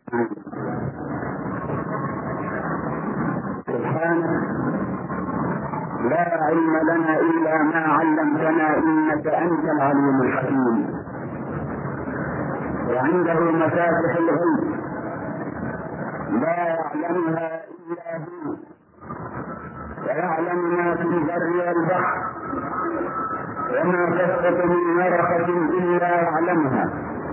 سبحانه لا علم لنا إلا ما علمتنا إنك أنت العليم الحكيم. وعنده مفاتح الغيب لا يعلمها إلا هو، ويعلم ما في البر والبحر، وما تسقط من ورقة إلا يعلمها،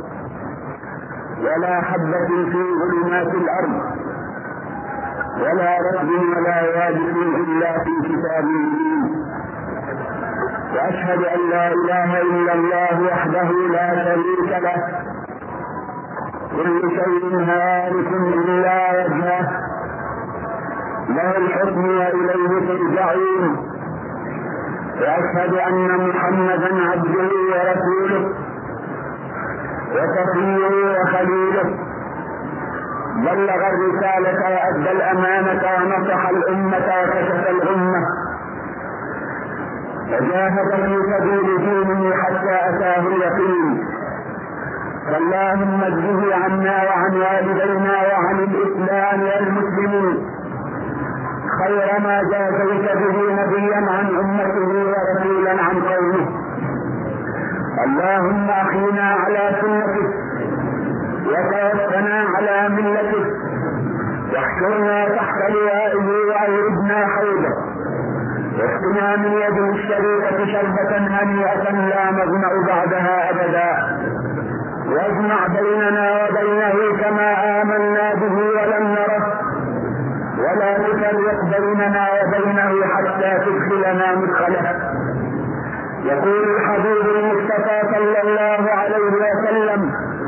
ولا حبة في ظلمات الأرض، ولا رطب ولا يابس إلا في كتاب مبين. وأشهد أن لا إله إلا الله وحده لا شريك له، كل شيء هالك إلا وجهه، له الحكم وإليه ترجعون. وأشهد أن محمدا عبده ورسوله وصفيه وخليله، بلغ الرسالة وأدى الأمانة ونصح الأمة وكشف الغمة، وجاهد في سبيل دينه حتى أتاه اليقين. فاللهم اجزه عنا وعن والدينا وعن الإسلام والمسلمين خير ما جازيت به نبيا عن أمته ورسولا عن قومه. اللهم أحينا على سنته وتوفنا على ملته، واحشرنا تحت لوائه وأوردنا حوضه، واسقنا من يده الشريفة شربة هنيئة لا نظمأ بعدها أبدا، واجمع بيننا وبينه كما آمنا به ولم نره، ولا تفرق بيننا وبينه حتى تدخلنا مدخله. يقول الحبيب المصطفى صلى الله عليه وسلم: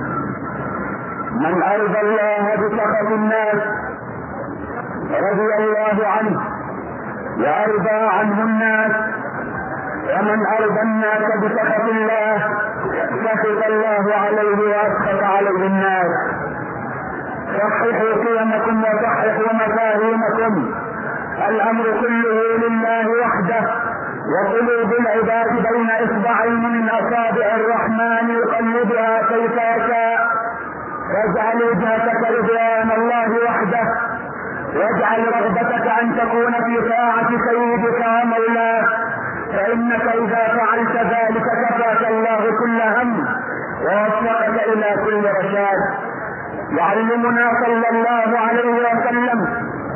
من أرضى الله بسخط الناس رضي الله عنه وأرضى عنه الناس، ومن أرضى الناس بسخط الله سخط الله عليه وأسخط عليه الناس. صححوا قيمكم وصححوا مفاهيمكم، الأمر كله لله وحده، وقلوب العباد بين إصبعين من أصابع الرحمن يقلبها كيف يشاء. واجعل وجهتك رضوان الله وحده، واجعل رغبتك أن تكون في طاعة سيدك ومولاك، فإنك إذا فعلت ذلك كفاك الله كل هم ووفقك إلى كل رشاد. يعلمنا صلى الله عليه وسلم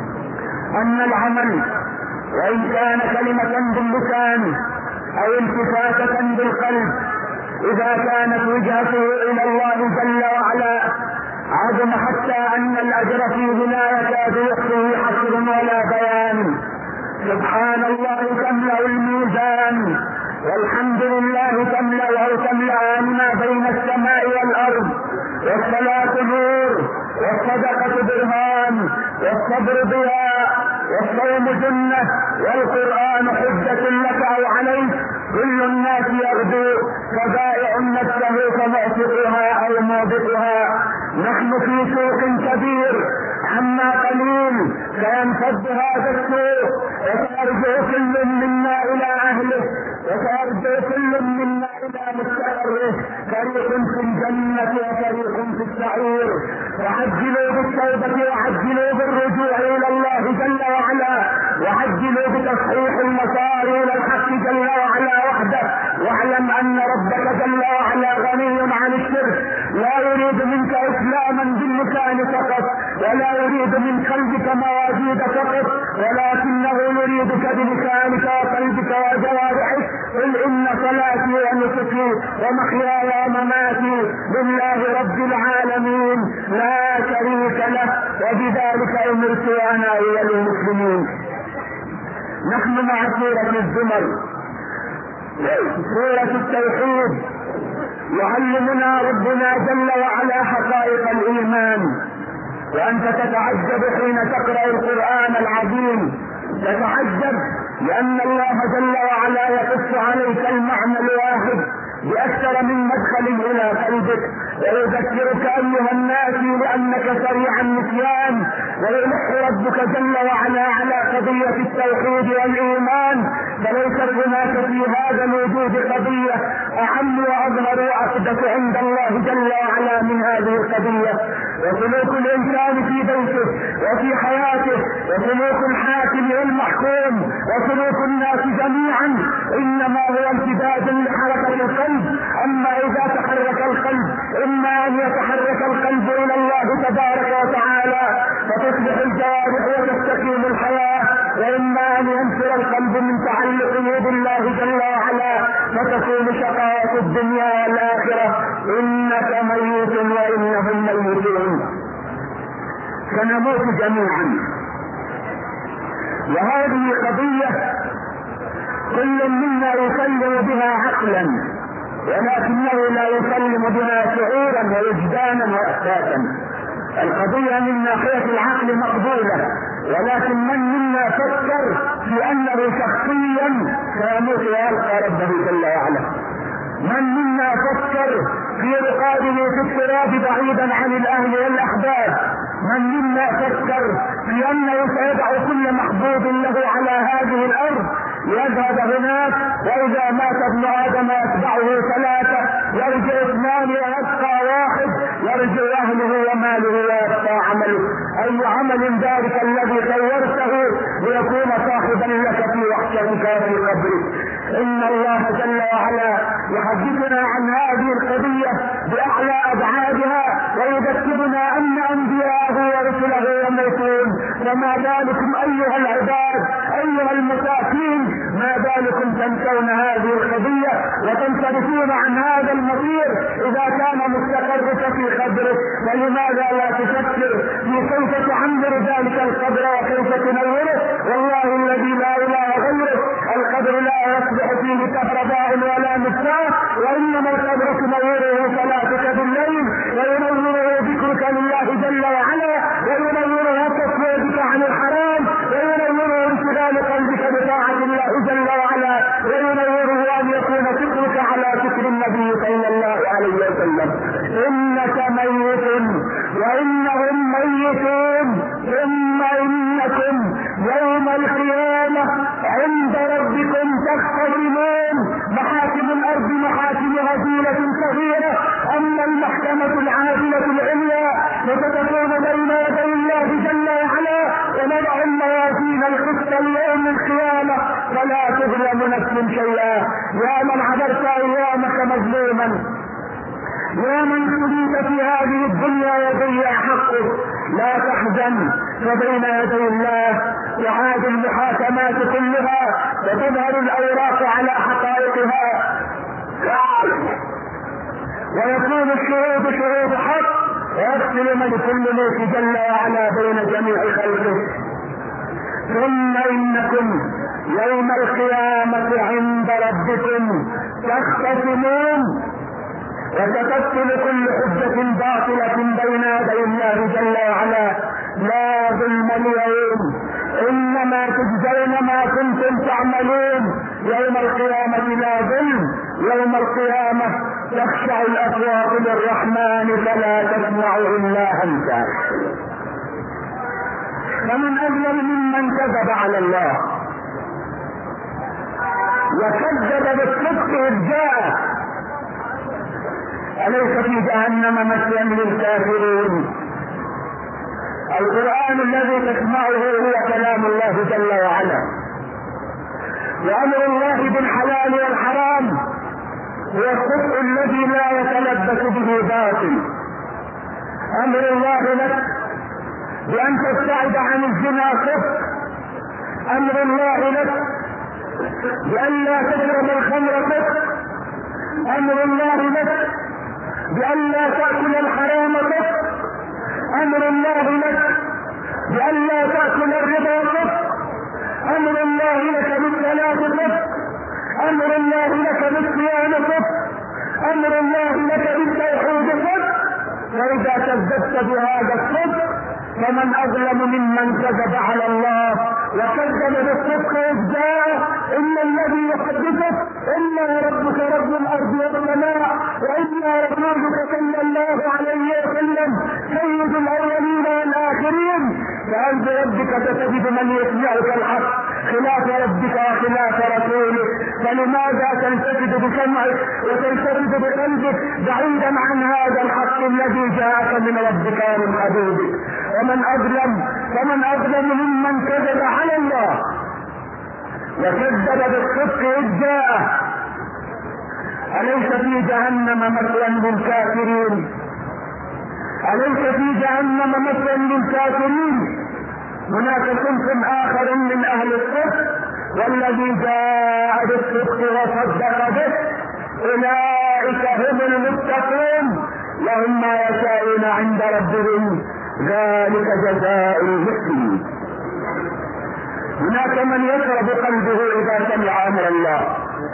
أن العمل وإن كان كلمة باللسان أو التفاتة بالقلب، إذا كانت وجهته إلى الله جل وعلا عظم حتى أن الأجر فيه لا يكاد يخفيه حصر ولا بيان. سبحان الله تملأ الميزان، والحمد لله تملأان ما بين السماء والأرض. والصلاة نور، والصدقة برهان، والصبر ضياء، والصوم جنة، والقرآن حجة لك أو عليك. كل الناس يغدو فبائع نفسه فمعتقها أو موبقها. نحن في سوق كبير، عما قليل سينفض هذا السوق، وسيرجع كل منا إلى أهله، وسيرجع كل منا إلى مستقره، فريق في الجنة وفريق في السعير. وعجلوا بالتوبة وعجلوا بالرجوع إلى الله جل وعلا، وعجلوا بتصحيح المسار إلى الحق جل وعلا وحده. واعلم أن ربك جل وعلا غني عن الشرك، لا يريد منك إسلاما باللسان فقط، ولا يريد من قلبك مواجيد فقط، ولكنه يريدك بلسانك وقلبك وجوارحك. قل إن صلاتي ونسكي ومحياي ومماتي لله رب العالمين لا شريك له، وبذلك أمرت وأنا أول المسلمين. نحن مع سورة الزمر، سورة التوحيد. يعلمنا ربنا جل وعلا حقائق الإيمان، وأنت تتعجب حين تقرأ القرآن العظيم، تتعجب لأن الله جل وعلا يقص عليك المعنى الواحد بأكثر من مدخل إلى قلبك، ويذكرك أيها الناس لأنك سريع النسيان، ويلح ربك جل وعلا على قضية التوحيد والإيمان. فليست هناك في هذا الوجود قضية أهم وأظهر وأقدس عند الله جل وعلا من هذه القضية. وسلوك الانسان في بيته وفي حياته وسلوك الحاكم والمحكوم وسلوك الناس جميعا انما هو امتداد لحركة القلب. اما اذا تحرك القلب اما ان يتحرك القلب الى الله تبارك وتعالى فتصبح الجوارح وتستقيم الحياة، واما ان ينفر القلب من تعلقه بالله جل وعلا فتكون شقاوة الدنيا والاخرة. انك ميت وانهم ميتون، سنموت جميعا. وهذه قضية كل منا يسلم بها عقلا ولكنه لا يسلم بها شعورا ووجدانا واحساسا. القضية من ناحية العقل مقبولة، ولكن من منا فكر في انه شخصيا سيموت ويلقى ربه جل وعلا؟ من منا فكر في رقابه في التراب بعيدا عن الاهل والاحباب؟ من منا فكر في انه سيدع كل محبوب له على هذه الارض يذهب هناك، واذا مات ابن ادم يتبعه ثلاثة، يرجع اثنان ويبقى واحد، يرجع اهله وماله ويبقى عمله. اي عمل ذلك الذي صورته ليكون صاحبا لك في وحشتك في قبرك؟ ان الله جل وعلا يحدثنا عن هذه القضية باعلى ابعادها ويذكرنا ان انبياءه ورسله يموتون، فما بالكم ايها العباد ايها المساكين، ما بالكم تنسون هذه القضية وتنصرفون عن هذا المصير؟ اذا كان مستقرك في قبرك فلماذا لا تفكر في كيف تعمر ذلك القبر وكيف تنوره؟ والله الذي لا اله غيره القبر لا يصبح فيه كهرباء ولا مصباح، وانما القبر تنوره صلاتك بالليل وينوره ذكرك لله جل وعلا وينوره تصويرك عن الحرام وينوره انشغال قلبك بطاعة الله جل وعلا وينوره ان يكون فكرك على فكر النبي صلى الله عليه وسلم. انك ميت وانهم ميتون ثم انكم يوم القيامة عند ربكم تختصمون. محاكم الارض محاكم هزيلة كبيرة، اما المحكمة العادلة العليا فتكون بين يدي الله جل وعلا ونضع الموازين القسط ليوم القيامة فلا تظلم نفس شيئا. يا من عبرت ايامك مظلوما، يا من تريد في هذه الدنيا وضيع حقه، لا تحزن، فبين يدي الله تعاد المحاكمات كلها وتظهر الاوراق على حقائقها ويكون الشهود شهود حق ويفصل ملك الملوك جل وعلا بين جميع خلقه. ثم انكم يوم القيامة عند ربكم تختصمون وتفصل كل حجة باطلة بين يدي الله جل وعلا. لا ظلم اليوم، انما تجزون ما كنتم تعملون. يوم القيامة لا ظلم، يوم القيامة تخشع الاصوات للرحمن فلا تسمع الا همسا. فمن اظلم ممن كذب على الله وكذب بالصدق اذ جاء. أليس في جهنم مثوى للكافرين؟ القرآن الذي تسمعه هو كلام الله جل وعلا، وأمر الله بالحلال والحرام هو الصدق الذي لا يتلبس به باطل. أمر الله لك بأن تبتعد عن الزنا صدق، أمر الله لك بأن لا تشرب الخمر صدق، أمر الله لك بأن لا تأكل الحرام صدق، أمر الله لك بأن لا تأكل الربا صدق، أمر الله لك بالصلاة صدق، أمر الله لك بالصيام صدق، أمر الله لك بالتوحيد صدق. فإذا كذبت بهذا الصدق فمن أظلم ممن كذب على الله وكذب بالصدق إذ جاء. إن الذي يحدثك إلا ربك رب الأرض والسماء وإلا رسولك صلى الله عليه وسلم سيد الأولين والآخرين. فأنت ربك ستجد من يسمعك الحق خلاف ربك وخلاف رسولك، فلماذا تلتفت بسمعك وتلتفت بقلبك بعيدا عن هذا الحق الذي جاءك من ربك ومن حبيبك؟ فمن أظلم ممن كذب على الله وكذب بالصدق إذ جاءه. أليس في جهنم مثوى للكافرين؟ أليس في جهنم مثوى للكافرين؟ هناك صنف آخر من أهل الصدق، والذي جاء بالصدق وصدق به أولئك هم المتقون، لهم ما يشاءون عند ربهم، ذلك جزاء المحسنين. هناك من يشرب قلبه إذا سمع أمر الله،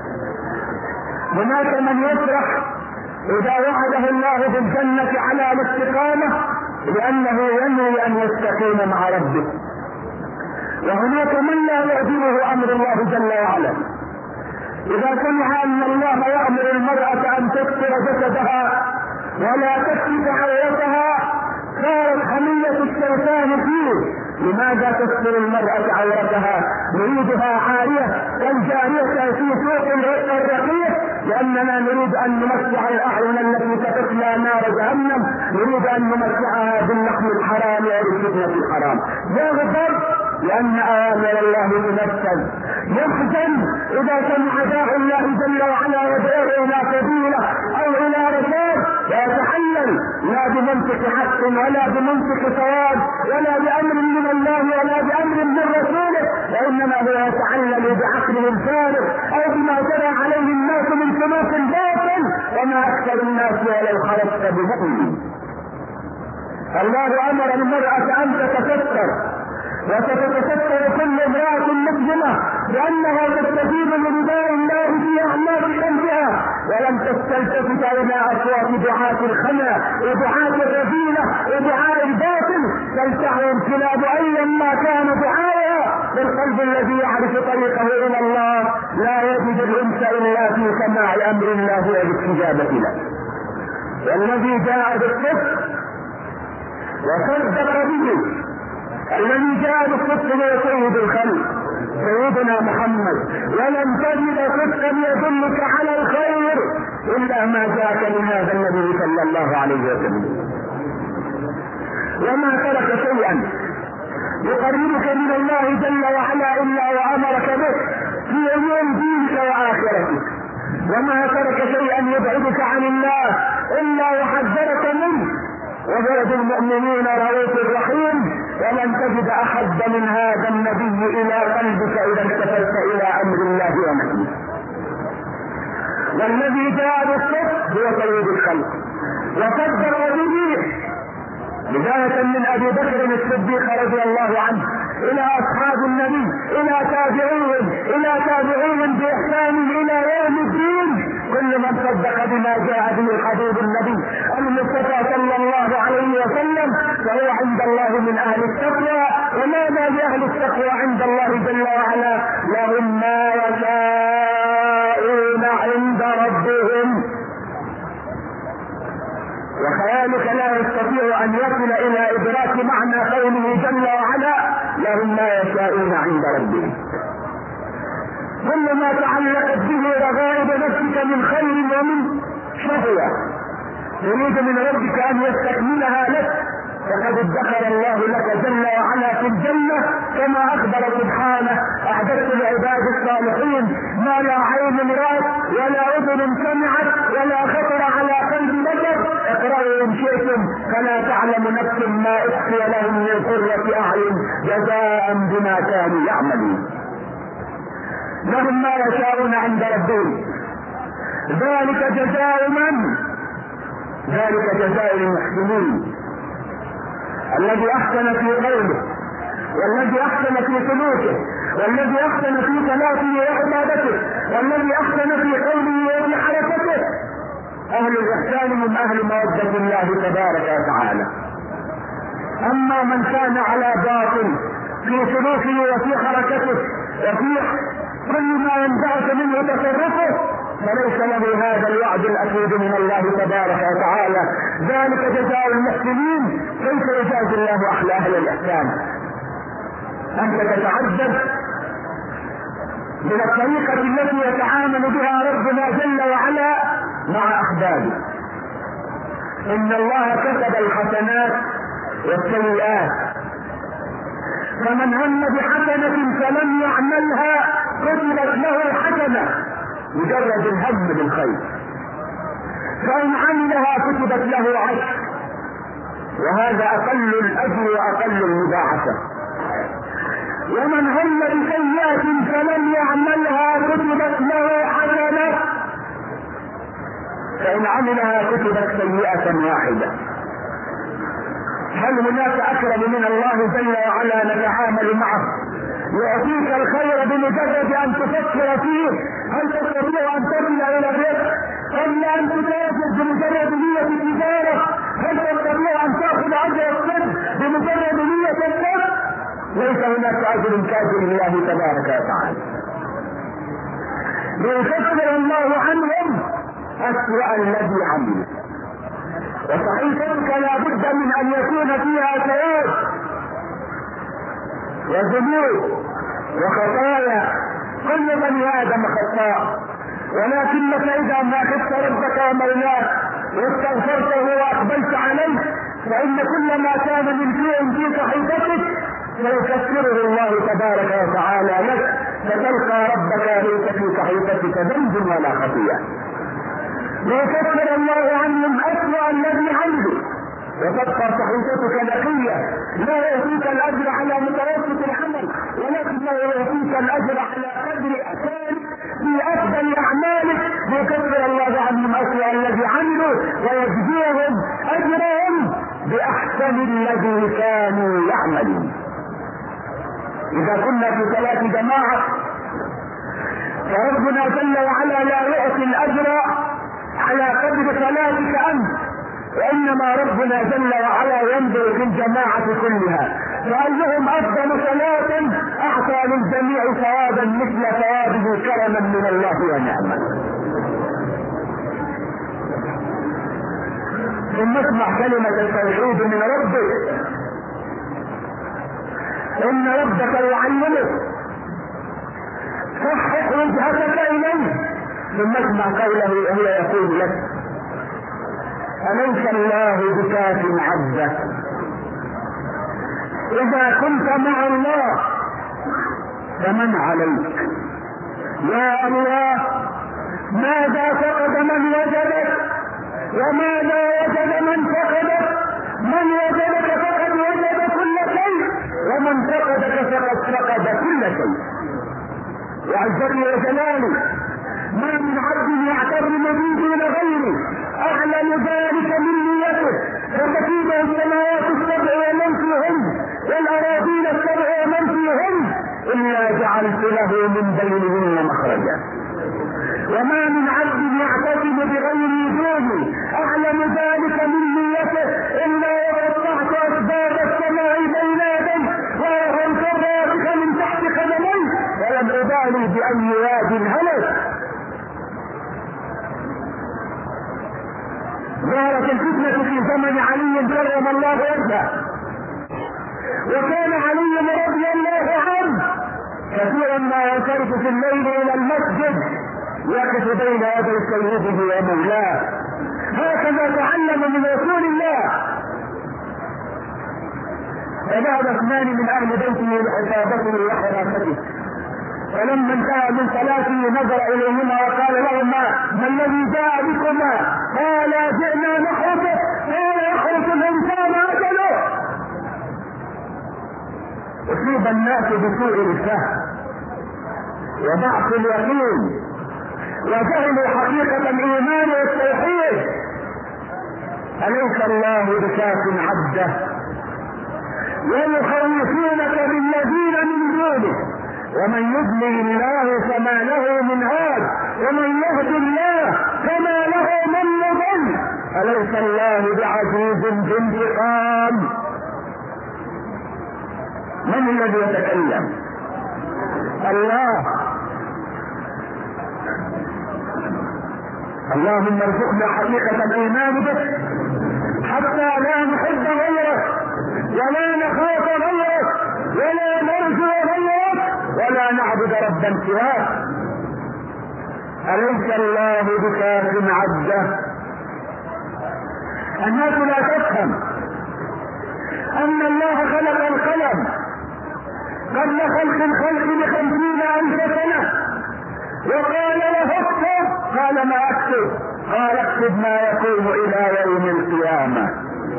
هناك من يفرح إذا وعده الله بالجنة على الاستقامة لأنه ينوي أن يستقيم مع ربه، وهناك من لا يعجبه أمر الله جل وعلا إذا سمع أن الله يأمر المرأة أن تستر جسدها ولا تكشف عورتها صارت حمية الشيطان فيه. لماذا تستر المرأة عورتها؟ نريدها عارية كالجارية في سوق الرقيق، لأننا نريد أن نمتع الأعين التي تتصلى نار جهنم، نريد أن نمتعها باللحم الحرام وبالفتنة الحرام. يغضب لأن أوامر الله تنفذ، يحزن إذا سمع داعي الله جل وعلا يدعوه إلى سبيله أو إلى رشاد، ويتحلل لا بمنطق حق ولا بمنطق صواب ولا بأمر من الله ولا بأمر من رسوله، وإنما هو يتعلل بعقله الفارغ أو بما جرى عليه الناس من سلوك الباطل، وما أكثر الناس ولو خرجت بمؤمن. الله أمر المرأة أن تتستر، وستتستر كل امرأة مسلمة لأنها تستجيب لنداء الله في أعماق قلبها، ولم تستلتفت إلى أصوات دعاة الخنا ودعاة الرذيلة ودعاء الباطل، تلتعب الكلاب أيا ما كان دعاءها. بالقلب الذي يعرف طريقه إلى الله لا يجد الأنس إلا في سماع أمر الله والاستجابة له. والذي جاء بالصدق وصدق به، الذي جاء بالصدق هو سيد الخلق سيدنا محمد، ولم تجد صدقا يدلك على الخير إلا ما جاءك من هذا النبي صلى الله عليه وسلم. وما ترك شيئا يقربك من الله جل وعلا إلا وأمرك به في أمور دينك وآخرتك، وما ترك شيئا يبعدك عن الله إلا وحذرك منه، وبعد المؤمنين رؤوف رحيم، ولن تجد أحد من هذا النبي إلى قلبك إذا التفت إلى أمر الله ونهيه. والذي جاء بالصدق هو سيد الخلق وصدق به، بداية من أبي بكر الصديق رضي الله عنه إلى أصحاب النبي إلى تابعين بإحسان إلى يوم الدين، كل من صدق بما جاء به الحبيب النبي المصطفى صلى الله عليه وسلم فهو عند الله من أهل التقوى. وماذا لأهل التقوى عند الله جل وعلا؟ لهم ما يشاءون عند ربهم، وخيالك لا يستطيع أن يصل إلى إدراك معنى قوله جل وعلا لهم ما يشاءون عند ربهم. كل ما تعلقت به رغائب نفسك من خير ومن شهوة تريد من ربك أن يستكملها لك، فقد ادخر الله لك جل وعلا في الجنة كما أخبر سبحانه أعددت لعباد الصالحين ما لا عين رأت ولا أذن سمعت ولا خطر على قلب بشر. اقرأوا إن شئتم فلا تعلم نفس ما أخفي لهم من قرة أعين جزاء بما كانوا يعملون. لهم ما يشاءون عند ربهم، ذلك جزاء من؟ ذلك جزاء المحسنين، الذي أحسن في قوله والذي أحسن في سلوكه والذي أحسن في صلاته وعبادته والذي أحسن في قوله وفي حركته. أهل الإحسان من أهل مودة الله تبارك وتعالى. أما من كان على باطل في سلوكه وفي حركته وفي كل ما ينبعث منه تصرفه فليس له هذا الوعد الأكيد من الله تبارك وتعالى. ذلك جزاء المحسنين. كيف يجازي الله أهل الإحسان؟ أنت تتعجب من الطريقة التي يتعامل بها ربنا جل وعلا مع أحبابه. إن الله كتب الحسنات والسيئات، فمن هم بحسنة فلم يعملها كتبت له حسنة، مجرد الهم بالخير، فإن عملها كتبت له عشر، وهذا أقل الأجر وأقل المضاعفة. ومن هم بسيئة فلم يعملها كتبت له حسنة، فإن عملها كتبت سيئة واحدة. هل هناك أكرم من الله جل وعلا نتعامل معه؟ يعطيك الخير بمجرد أن تفكر فيه. هل تستطيع أن تصل إلى الرزق قبل أن تتاجر بمجرد نية التجارة؟ هل تستطيع أن تأخذ أجر الصدق بمجرد نية الصدق؟ ليس هناك أجر كافر لله تبارك وتعالى. ليكفر الله عنهم أسوأ الذي عملوا. وصحيفتك لا بد من أن يكون فيها ثواب وذنوب وخطايا، كل بني آدم خطاء، ولكنك إذا ما خفت ربك ومولاك واستغفرته وأقبلت عليه فإن كل ما كان من سوء في صحيفتك سيكفره الله تبارك وتعالى لك، فتلقى ربك ليس في صحيفتك ذنب ولا خطيئة. ليكفر الله عنهم أسوأ الذي عملوا، وتبقى صحيفتك نقية. لا يعطيك الأجر على متوسط العمل، ولكنه يعطيك الأجر على قدر أثارك في أفضل أعمالك. ليكفر الله عنهم أسوأ الذي عملوا ويجزيهم أجرهم بأحسن الذي كانوا يعملون. إذا كنا في صلاة جماعة فربنا جل وعلا لا يعطي الأجر على قدر صلاتك أنت، وإنما ربنا جل وعلا ينظر في الجماعة كلها، فأيهم أفضل صلاة أعطى للجميع ثوابا مثل ثوابه كرما من الله ونعما. ثم اسمع كلمة التوحيد من ربك، إن ربك يعلمك، صحح وجهتك إليه. ثم اسمع قوله وهو يقول لك أليس الله بكاف عبده؟ إذا كنت مع الله فمن عليك؟ يا الله، ماذا فقد من وجدك وماذا وجد من فقدك؟ من وجدك فقد وجد كل شيء، ومن فقدك فقد فقد كل شيء. وعزتي وجلالي ما من عبد يعترم بي دون غيري اعلم ذلك من نيته، فتكيده السماوات السبع ومن فيهن والاراضين السبع ومن فيهن الا جعلت له من بينهن مخرجا. وما من عبد يعتصم بغير دوني اعلم ذلك من نيته الا وقطعت اسباب السماء بين يدي وارهمت الراسخ من تحت قدمي ولم ابالي باي واد هلك. ظهرت الفتنة في زمن علي كرم الله وجهه، وكان علي رضي الله عنه كثيرا ما ينصرف في الليل الى المسجد يقف بين يدي سيده ومولاه، هكذا تعلم من رسول الله. فذهب اثنان من اهل بيته لحفاظته وحراسته، فلما انتهى من صلاته نظر اليهما وقال لهما ما الذي جاء بكما؟ قال جئنا نحرسه. قال يحرس الانسان اجله. اصيب الناس بسوء الفهم وضعف اليقين وجهلوا حقيقة الايمان والتوحيد. اليس الله بكاف عبده؟ ويخوفونك بالذين من دونه ومن يضلل الله فما له من هاد ومن يهد الله فما له من مضل. أليس الله بعزيز ذي انتقام؟ من الذي يتكلم؟ الله. اللهم ارزقنا حقيقة الإيمان بك حتى لا نحب غيرك ولا نخاف غيرك ولا نرجو غيرك ولا نعبد ربا سواه؟ أليس الله بكاف عبده؟ الناس لا تفهم أن الله خلق القلم قبل خلق الخلق ب50,000 سنة، وقال له اكتب، قال ما اكتب، قال اكتب ما يكون الى يوم القيامة.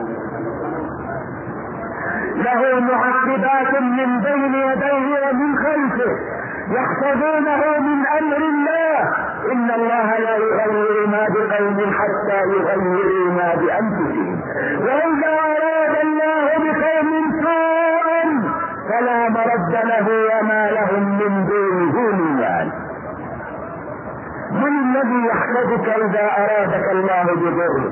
له معقبات من بين يديه ومن خلفه يحفظونه من امر الله. ان الله لا يغير ما بقوم حتى يغيروا ما بانفسهم، واذا اراد الله بقوم سوءا فلا مرد له وما لهم من دونه من وال. من الذي يحفظك اذا ارادك الله بضر؟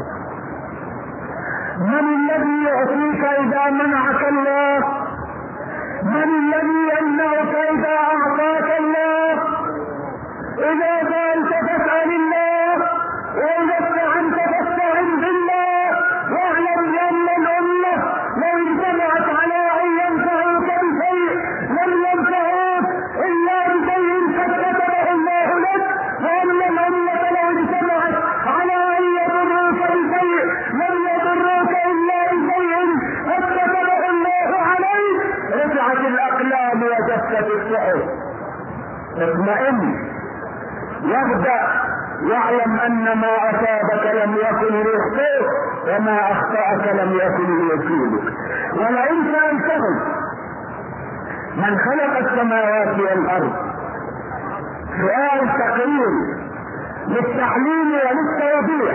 من الذي يعطيك اذا منعك الله؟ من الذي يمنعك اذا اعطاك الله؟ اذا سألت فاسأل الله، واذا استعنت فاستعن بالله، واعلم بان الامة لو اجتمعت على ان ينفعوك بشيء لم ينفعوك الا بشيء قد كتبه الله لك، وان الامة لو اجتمعت على ان يضروك بشيء لم يضروك الا بشيء قد كتبه الله عليك. رفعت الاقلام وجفت الصحف. اطمئن، يبدأ يعلم ان ما اصابك لم يكن ليخطئك وما اخطأك لم يكن ليصيبك. ولئن سألتهم من خلق السماوات والارض، سؤال تقرير للتعليم وللتوضيح.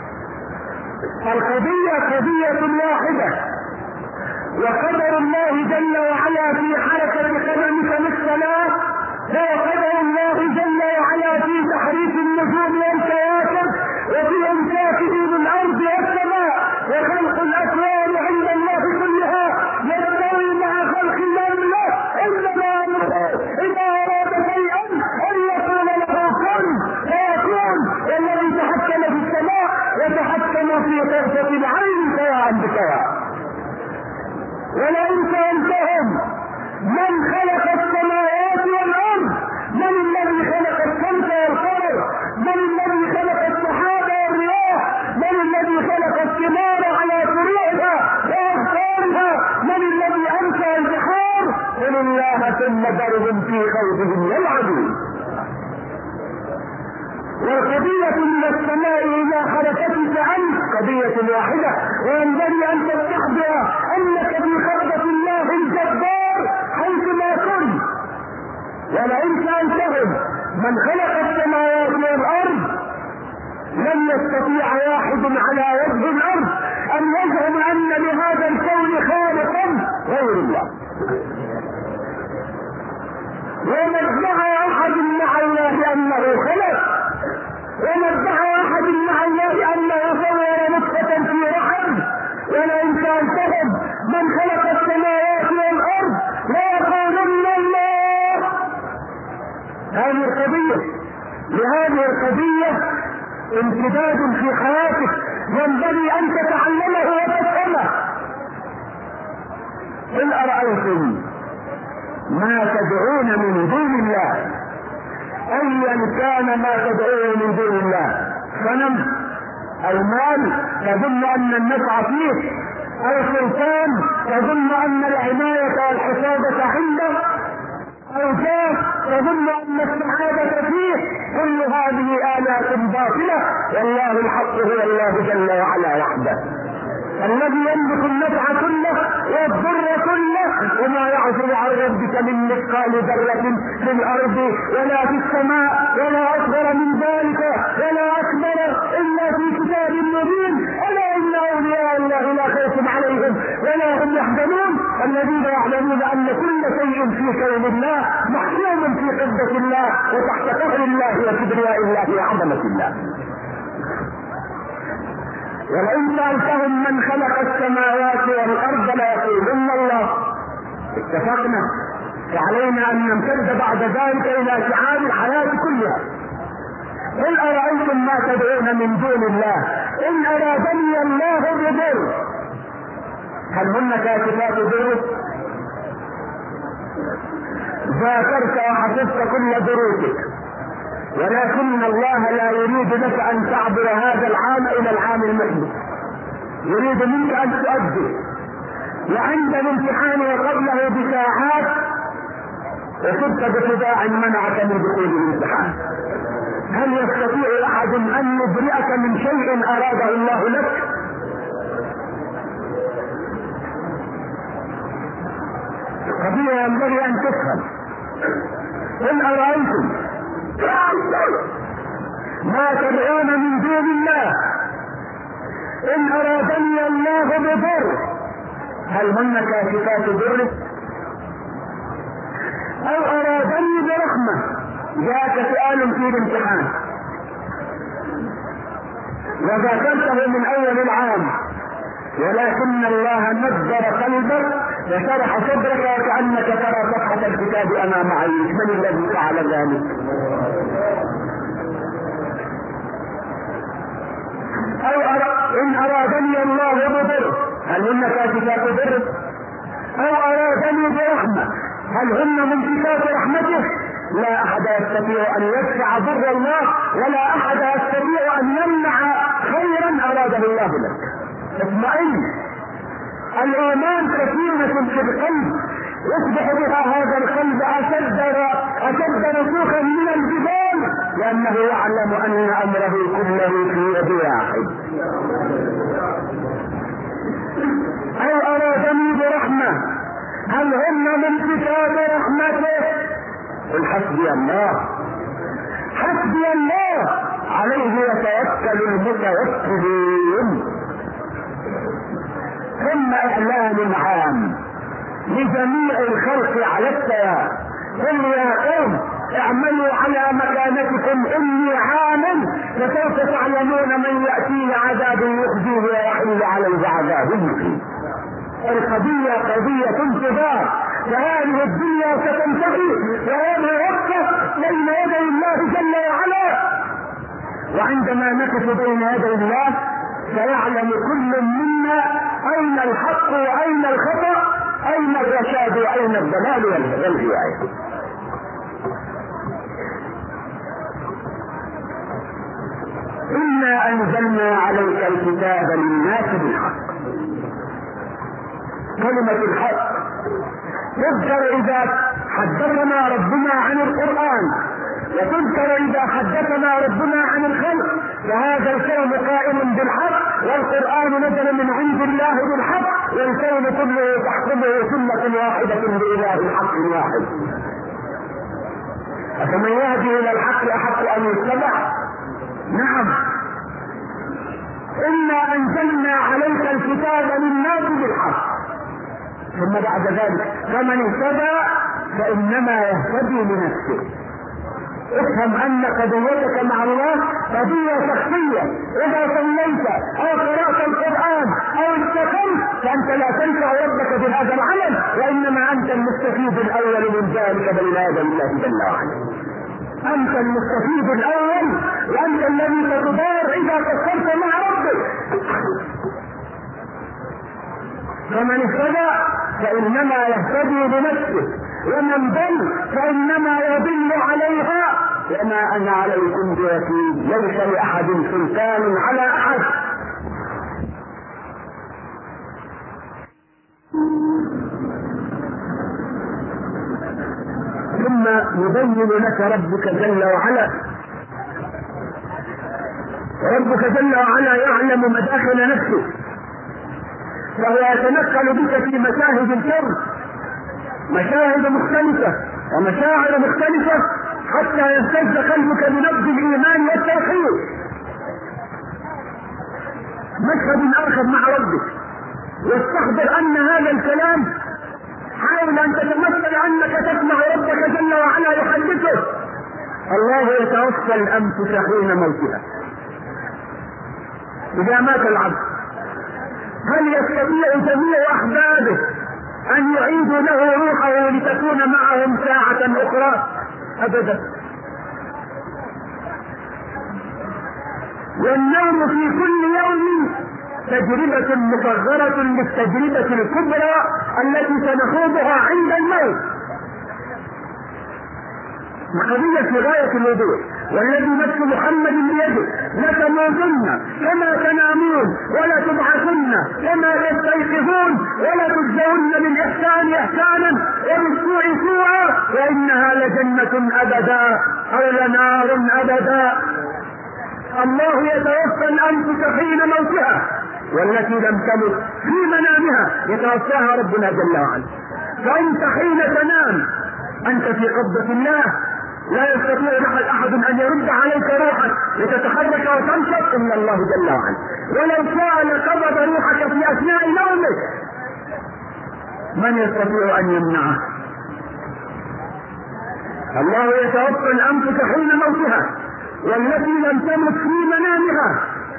القضية قضية واحدة، وقدر الله جل وعلا في حركة قدمك للصلاة هو قدر الله جل وعلا في تحريك النجوم والكواكب وفي امساكه بالارض والسماء وخلق الاكوان عند الله كلها يستوي مع خلق النملة. انما اذا اراد شيئا ان يقول له كن فيكون. والذي تحكم في السماء يتحكم في طرفة العين سواء بسواء. ولئن سألتهم من خلق السماوات والارض، من الذي خلق الشمس والقمر، من الذي خلق السحاب والرياح، من الذي خلق الثمار على فروعها واغصانها، من الذي انشأ البحار؟ قل الله ثم ذرهم في خوضهم يلعبون. والقضية من السماء الى حركتك عنك قضية واحدة، وينبغي ان تستحضر انك في خطبة الله الجبار حيثما كنت. ولئن سألتهم من خلق السماوات والارض، لن يستطيع واحد على وجه الارض ان يزعم ان لهذا الكون خالقا غير الله. وما ادعى احد مع الله انه خلق، وما ادعى احد مع الله انه صور نطفة في رحم. ولئن سألتهم من خلق السماوات والارض ليقولن الله. هذه القضية، لهذه القضية امتداد في حياتك ينبغي ان تتعلمه وتفهمه. قل أرأيتم ما تدعون من دون الله، ايا كان ما تدعون من دون الله، صنم او مال تظن ان النفع فيه، او سلطان تظن ان العناية والحفاظة عنده، او جاه تظن ان السعادة فيه، كل هذه آلات باطلة، والله الحق هو الله جل وعلا وحده الذي يملك النفع كله والضر كله، وما يعزل عن ربك من مثقال ذرة في الارض ولا في السماء ولا اصغر من ذلك ولا اكبر الا في كتاب مبين. الا ان اولياء الله لا خوف عليهم ولا هم يحزنون الذين يعلمون ان كل شيء في كون الله محكوم في قبضة الله وتحت قهر الله وكبرياء الله وعظمة الله. ولئن سألتهم من خلق السماوات والارض ليقولن الله. اتفقنا، فعلينا ان نمتد بعد ذلك الى شعار الحياة كلها. قل أرأيتم ما تدعون من دون الله ان ارادني الله بضر، هل هن كاشفات ضره؟ ذاكرت وحفظت كل دروسك، ولكن الله لا يريد لك ان تعبر هذا العام الى العام المقبل، يريد منك ان تؤدي. وعند الامتحان وقبله بساعات وصبت بصداع منعك من دخول الامتحان. هل يستطيع احد ان يبرئك من شيء اراده الله لك؟ قضية ينبغي ان تفهم. ان ارايتم ما تدعون من دون الله ان ارادني الله بضر هل هن كاشفات ضره او ارادني برحمة؟ جاءك سؤال في الامتحان وذاكرته من اول العام، ولكن الله نذر قلبك وشرح صدرك وكأنك ترى صفحة الكتاب امام عينك. من الذي فعل ذلك؟ او ان ارادني الله بضر هل هن كاشفات ضره او ارادني برحمة هل هن ممسكات رحمته؟ لا احد يستطيع ان يدفع ضر الله ولا احد يستطيع ان يمنع خيرا اراده الله لك. اطمئن. الايمان سكينة في القلب يصبح بها هذا القلب اشد رسوخا من الجبال، لانه يعلم ان امره كله في يد واحد. او ارادني برحمة هل هم ممسكات رحمته؟ قل حسبي الله. حسبي الله عليه يتوكل المتوكلون. ثم اعلان عام لجميع الخلق على السواء. قل يا قوم اعملوا على مكانتكم اني عامل فسوف تعلمون من ياتيه عذاب يخزيه ويحل عليه عذاب مقيم. القضية قضية انتظار، فهذه الدنيا ستنتهي ويوم يوقف بين يدي الله جل وعلا. وعندما نقف بين يدي الله سيعلم كل منا اين الحق واين الخطأ، اين الرشاد واين الضلال والهداية. إنا أنزلنا عليك الكتاب للناس بالحق. كلمة الحق تذكر إذا حدثنا ربنا عن القرآن، وتذكر إذا حدثنا ربنا عن الخلق، فهذا الكون قائم بالحق، والقرآن نزل من عند الله بالحق، والكون كله تحكمه سنة واحدة بإله حق واحد. أفمن يهدي إلى الحق أحق أن يتبع؟ نعم. إنا أنزلنا عليك الكتاب للناس بالحق. ثم بعد ذلك فمن اهتدى فإنما يهتدي لنفسه. افهم أن قضيتك مع الله قضية شخصية. إذا صليت أو قرأت القرآن أو استقمت فأنت لا تنفع ربك بهذا العمل، وإنما أنت المستفيد الأول من ذلك بين يدي الله جل وعلا. أنت المستفيد الأول، وأنت الذي تتضار إذا قصرت مع ربك. فمن اهتدى فإنما يهتدي بنفسه، ومن ضل فإنما يضل عليها، وما أنا عليكم بوكيل. ليس لأحد سلطان على أحد. ثم يبين لك ربك جل وعلا. ربك جل وعلا يعلم مداخل نفسك، فهو يتنقل بك في مشاهد الكون، مشاهد مختلفة ومشاعر مختلفة حتى يهتز قلبك بنبض الإيمان والتوحيد. مشهد آخر مع ربك، واستحضر أن هذا الكلام، حاول أن تتمثل أنك تسمع ربك جل وعلا يحدثك. الله يتوفى الأنفس حين موتها. إذا مات العبد هل يستطيع جميع أحبابه أن يعيدوا له روحه لتكون معهم ساعة أخرى؟ أبدا. والنوم في كل يوم تجربة مصغرة للتجربة الكبرى التي سنخوضها عند الموت. قضية في غاية الوضوح. والذي نفس محمد بيده لتموتن كما تنامون ولا تبعثن كما تستيقظون ولا تجزون بالإحسان إحسانا وبالسوء سوءا وإنها لجنة أبدا أو لنار أبدا. الله يتوفى الأنفس حين موتها والتي لم تمت في منامها يتوفاها ربنا جل وعلا. فأنت حين تنام أنت في قبضة الله، لا يستطيع أحد أن يرد عليك روحك لتتحرك وتنشط إلا الله جل وعلا. ولو شاء لقبض روحك في أثناء نومك، من يستطيع أن يمنعه؟ الله يتوفى الأنفس حين موتها والتي لم تمت في منامها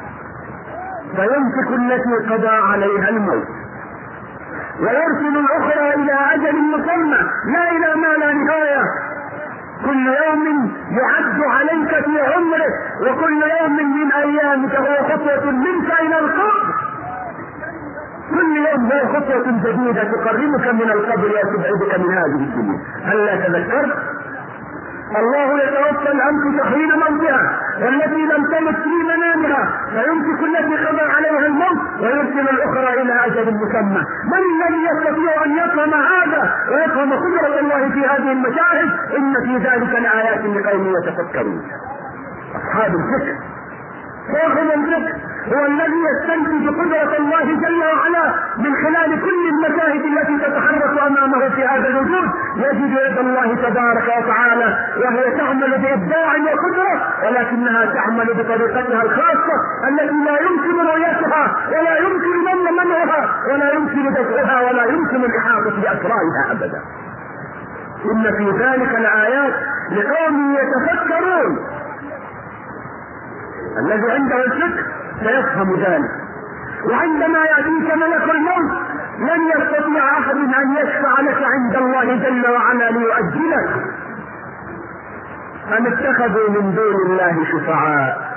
فيمسك التي قضى عليها الموت ويرسل الأخرى إلى أجل مسمى لا إلى ما لا نهاية. كل يوم يعد عليك في عمرك وكل يوم من أيامك هو خطوة منك إلى القبر. كل يوم هو خطوة جديدة تقربك من القبر وتبعدك من هذه الدنيا. هل لا تذكرت؟ الله يتوفى الأنفس حين موتها والتي لم تمت في منامها فيمسك التي قضى عليها الموت ويرسل الأخرى إلى أجل مسمى. من الذي يستطيع أن يفهم هذا ويفهم قدرة الله في هذه المشاهد؟ إن في ذلك لآيات لقوم يتفكرون. أصحاب الفكر، صاحب الفكر هو الذي يستنتج قدرة الله جل وعلا من خلال كل المشاهد التي تتحرك أمامه في هذا الوجود. يجد يد الله تبارك وتعالى وهي تعمل بإبداع وقدرة ولكنها تعمل بطريقتها الخاصة التي لا يمكن رؤيتها ولا يمكن منعها ولا يمكن دفعها ولا يمكن الإحاطة بأسرارها أبدا. إن في ذلك الآيات لقوم يتفكرون. الذي عنده الفكر سيفهم ذلك. وعندما يأتيك ملك الموت لن يستطيع أحد أن يشفع لك عند الله جل وعلا ليؤجلك. أم اتخذوا من دون الله شفعاء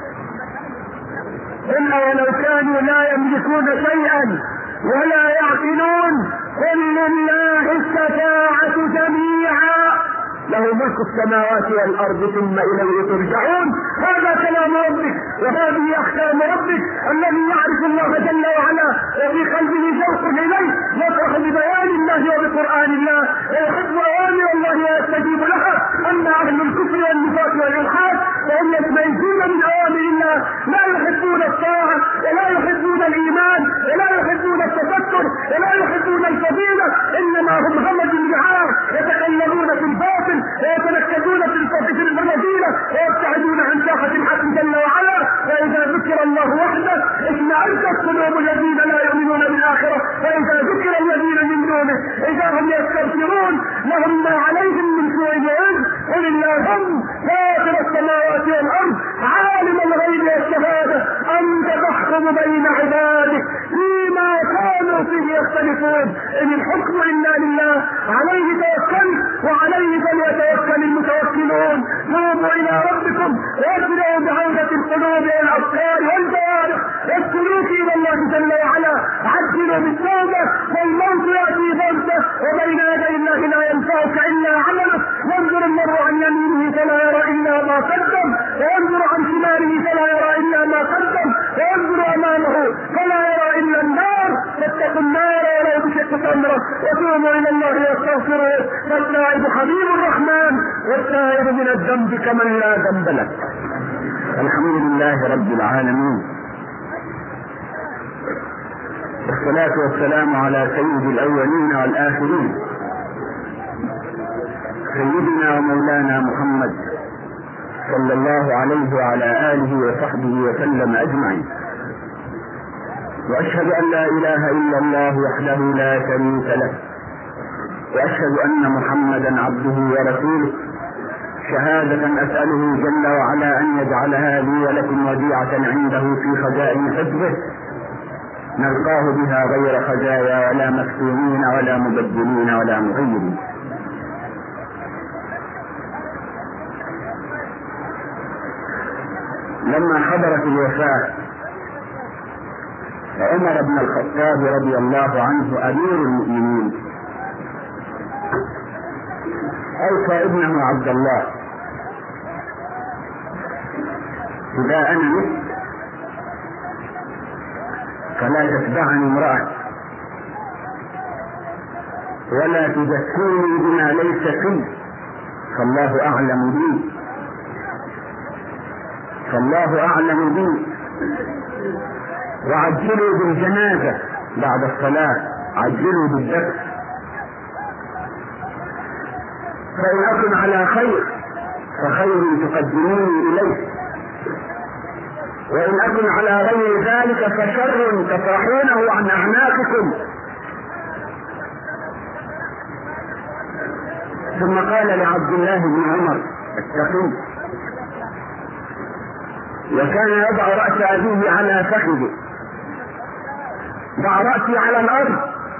قل ولو كانوا لا يملكون شيئا ولا يعقلون قل لله الشفاعة جميعا له ملك السماوات والأرض ثم إليه ترجعون. هذا كلام ربك وهذه أحكام ربك الذي يعرف الله جل وعلا وفي قلبه شوق إليه يفرح ببيان الله وبقرآن الله ويحب أوامر الله ويستجيب لها. أما أهل الكفر والنفاق والإلحاد فهم يتميزون من أوامر الله، لا يحبون الطاعة ولا يحبون الإيمان ولا يحبون التفكر ولا يحبون الفضيلة، إنما هم همج الجعار يتكلمون في الباطل ويتنكدون في المنازيل ويبتعدون عن ساحة الحق جل وعلا. فإذا ذكر الله وحده اشمئزت قلوب الذين لا يؤمنون بالآخرة فإذا ذكر الذين من دونه إذا هم يستغفرون لهم ما عليهم من سوء العلم. قل اللهم فاطر السماوات والأرض عالم الغيب والشهادة أنت تحكم بين عبادك فيما كانوا فيه يختلفون إن الحكم إلا لله عليه توكلت وعليه فليتوكل المتوكلون. توبوا إلى ربكم واسرعوا بعودة القلوب والأفكار والجوارح والسلوك إلى الله جل وعلا. عجلوا بالتوبة والموت يأتي بغتة وبين يدي الله لا ينفعك إلا عملك. ينظر المرء عن يمينه فلا يرى إلا ما قدم وينظر عن شماله فلا يرى إلا ما قدم وينظر أمامه فلا يرى إلا النار. فاتقوا النار ولو بشق تمرة وتوبوا إلى الله واستغفروه فالتائب حبيب الرحمن والتائب من الذنب كمن لا ذنب له. الحمد لله رب العالمين والصلاة والسلام على سيد الأولين والآخرين سيدنا ومولانا محمد صلى الله عليه وعلى آله وصحبه وسلم أجمعين. وأشهد أن لا إله إلا الله وحده لا شريك له وأشهد أن محمدا عبده ورسوله شهادة أسأله جل وعلا أن يجعلها لي ولكم وديعة عنده في خزائن حفظه نلقاه بها غير خزايا ولا مفتونين ولا مبدلين ولا مغيرين. لما حضرت الوفاة عمر بن الخطاب رضي الله عنه أمير المؤمنين أوصى ابنه عبد الله إذا أنا مت فلا تتبعني امرأة ولا تذكرني بما ليس في، فالله أعلم بي، فالله أعلم بي. وعجلوا بالجنازة بعد الصلاة، عجلوا بالدفن، فإن أكن على خير فخير تقدموني إليه، وإن أكن على غير ذلك فشر تطرحونه عن أعناقكم. ثم قال لعبد الله بن عمر التقي، وكان يضع رأس أبيه على فخذه، ضع رأسي على الأرض.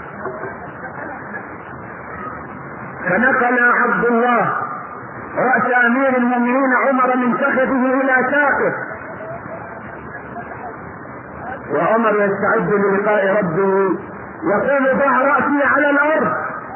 فنقل عبد الله رأس أمير المؤمنين عمر من فخذه إلى ساقه، وعمر يستعد للقاء ربه يقول ضع رأسي على الأرض،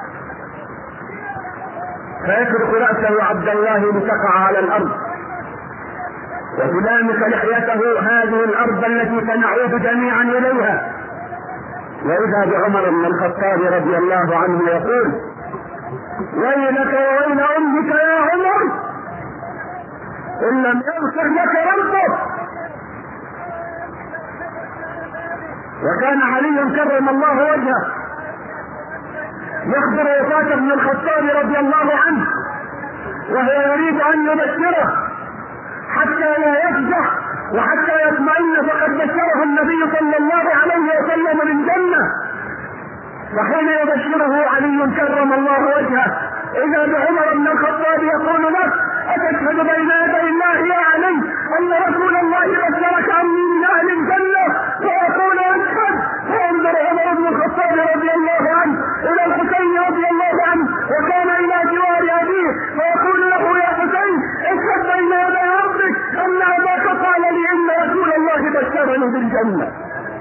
فيترك رأسه عبد الله لتقع على الأرض وتلامس لحيته هذه الأرض التي سنعود جميعا إليها. وإذا بعمر بن الخطاب رضي الله عنه يقول: ويلك وويل أمك يا عمر إن لم يغفر لك ربك. وكان علي كرم الله وجهه يخبر وفاة ابن الخطاب رضي الله عنه وهو يريد أن يبشره حتى لا يفزع وحتى يطمئن، فقد بشره النبي صلى الله عليه وسلم بالجنة. وحين يبشره علي كرم الله وجهه إذا بعمر بن الخطاب يقول له: أتشهد بين يدي الله يا علي أن رسول الله بشرك أني من أهل الجنة؟ ويقول: أشهد. فانظر عمر بن الخطاب رضي الله عنه إلى الحسين رضي الله عنه وكان إلى جوار أبيه فيقول له: يا حسين اشهد بين يدي ربك أن أباك قال لي إن رسول الله بشرني بالجنة.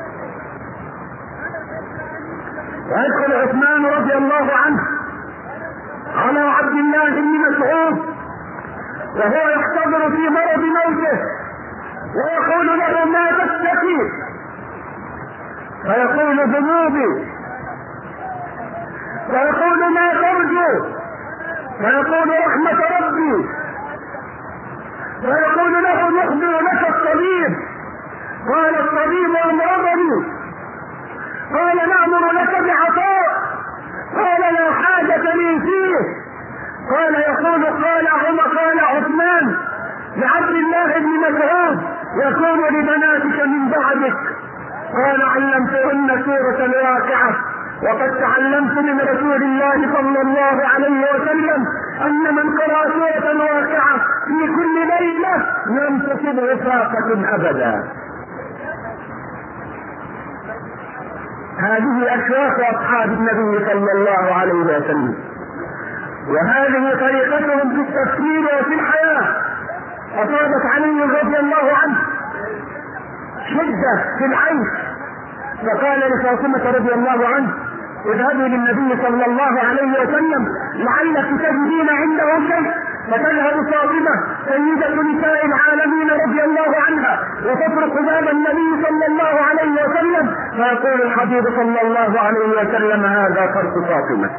ويدخل عثمان رضي الله عنه على عبد الله بن مسعود وهو يحتضر في مرض موته ويقول له: ما تشتكي؟ فيقول: ذنوبي. فيقول: ما ترجو؟ فيقول: رحمة ربي. فيقول له: نخبر لك الطبيب. قال: الطبيب أمرضني. قال: نأمر لك بعطاء. قال: لا حاجة لي فيه. قال قال عثمان لعبد الله بن مسعود: يكون لبناتك من بعدك. قال: علمتهن سورة الواقعة، وقد تعلمت من رسول الله صلى الله عليه وسلم أن من قرأ سورة الواقعة في كل ليلة لم تصبه فاقة أبدا. هذه أشواق أصحاب النبي صلى الله عليه وسلم، وهذه طريقتهم في التفكير وفي الحياة. أصابت علي رضي الله عنه شدة في العيش فقال لفاطمة رضي الله عنه: اذهبي للنبي صلى الله عليه وسلم لعلك تجدين عنده شيء. فتذهب فاطمة سيدة نساء العالمين رضي الله عنها وتطرق باب النبي صلى الله عليه وسلم فيقول الحبيب صلى الله عليه وسلم: هذا فرق فاطمة.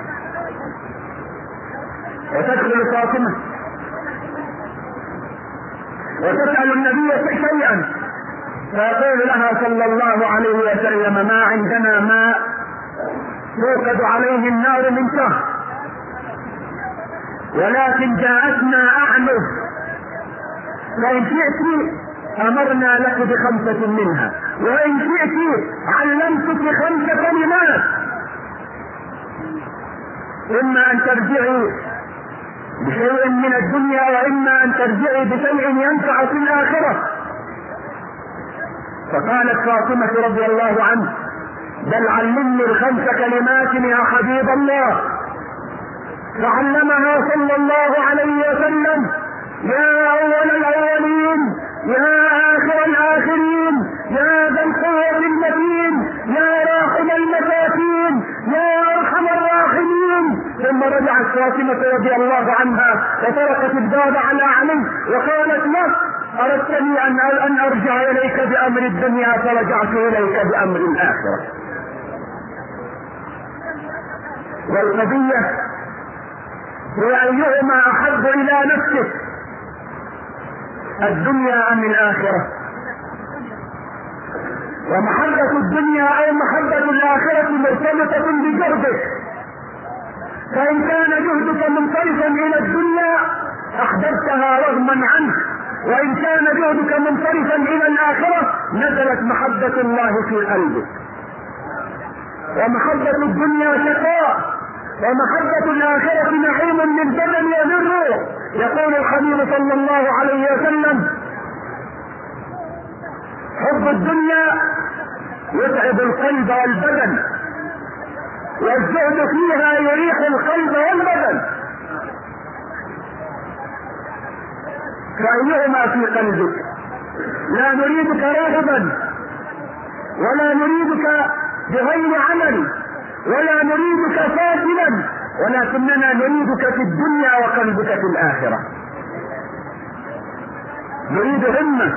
وتدخل فاطمة وتسأل النبي شيئا فيقول لها صلى الله عليه وسلم: ما عندنا ماء توقد عليه النار من شهر، ولكن جاءتنا أعنف، فإن شئت أمرنا لك ب5 منها، وإن شئت علمتك 5 كلمات: إما أن ترجعي بشيء من الدنيا وإما أن ترجعي بشيء ينفع في الآخرة. فقالت فاطمة رضي الله عنه: بل علمني 5 كلمات يا حبيب الله. فعلمها صلى الله عليه وسلم: يا أول الأولين، يا آخر الآخرين، يا ذا القوة المتين، يا راحم المساكين، يا أرحم الراحمين. ثم رجعت فاطمة رضي الله عنها وطرقت الباب على علي وقالت له: أردتني أن أرجع إليك بأمر الدنيا فرجعت إليك بأمر الآخرة. والقضية هي أيهما أحب إلى نفسك، الدنيا أم الآخرة؟ ومحبة الدنيا أو محبة الآخرة مرتبطة بجهدك، فإن كان جهدك منصرفا إلى الدنيا أحببتها رغما عنك، وإن كان جهدك منصرفا إلى الآخرة نزلت محبة الله في قلبك. ومحبة الدنيا شقاء، ومحبة الآخرة نعيم للبدن وللروح. يقول الحبيب صلى الله عليه وسلم: حب الدنيا يتعب القلب والبدن، والزهد فيها يريح القلب والبدن. فأيهما في قلبك؟ لا نريدك راغبا، ولا نريدك بغير عمل، ولا نريدك فاسدا، ولكننا نريدك في الدنيا وقلبك في الآخرة. نريد همة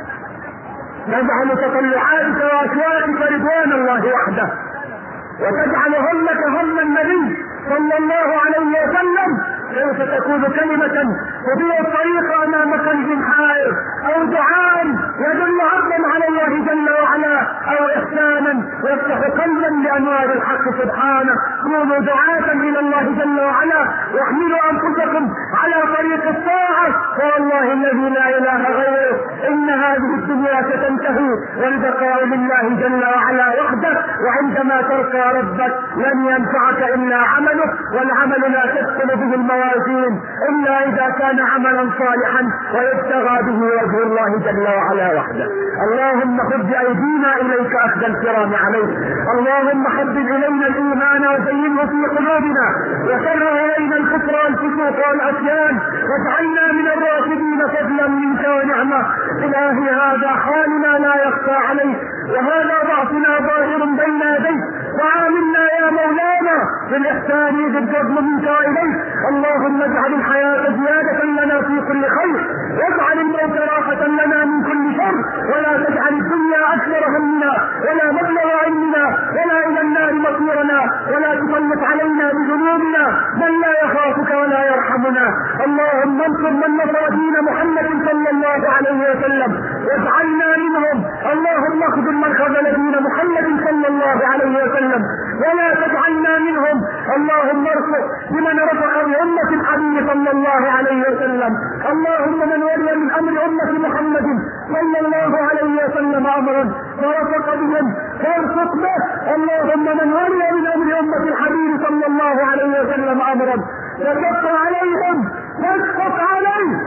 تجعل تطلعاتك وأشواقك رضوان الله وحده، وتجعل همك هم النبي صلى الله عليه وسلم. كيف تكون كلمة تضيء الطريق أمام قلب حائر، أو دعاء يدل عبدا على الله جل وعلا، أو إحسانا يفتح قلبا لأنوار الحق سبحانه. كونوا دعاة إلى الله جل وعلا، واحملوا أنفسكم على طريق الطاعة، فوالله الذي لا إله غيره إن هذه الدنيا ستنتهي والبقاء لله جل وعلا وحده. وعندما تلقى ربك لن ينفعك إلا عملك، والعمل لا تدخل به الموازين إلا إذا كان عملا صالحا ويبتغى به وجه الله جل وعلا وحده. اللهم خذ بأيدينا إليك أخذ الكرام عليك. اللهم حبب إلينا الإيمان وزينه في قلوبنا، وكره إلينا الكفر والفسوق والعصيان، واجعلنا من الراشدين فضلا منك ونعمة. إلهي هذا حالنا لا يخفى عليك، وهذا ضعفنا ظاهر بين يديك، وعاملنا يا مولانا بالإحسان إذ الفضل منك وإليك. اللهم اجعل الحياة زيادة لنا في كل خير، واجعل الموت راحة لنا من كل شر، ولا تجعل الدنيا أكثر همنا ولا مبلغ علمنا ولا إلى النار مصيرنا، ولا تسلط علينا بذنوبنا من لا يخافك ولا يرحمنا. اللهم انصر من نصر دين محمد صلى الله عليه وسلم واجعلنا منهم. اللهم اخذل من خذل دين محمد صلى الله عليه وسلم ولا تجعلنا منهم. اللهم ارفق بمن رفق بأمة الحبيب صلى الله عليه وسلم. اللهم من ولي من أمر أمة محمد صلى الله عليه وسلم أمرا ورفق بهم فارفق به. اللهم من ولي من أمر أمة الحبيب صلى الله عليه وسلم أمرا فكف عليهم فاسقط عليه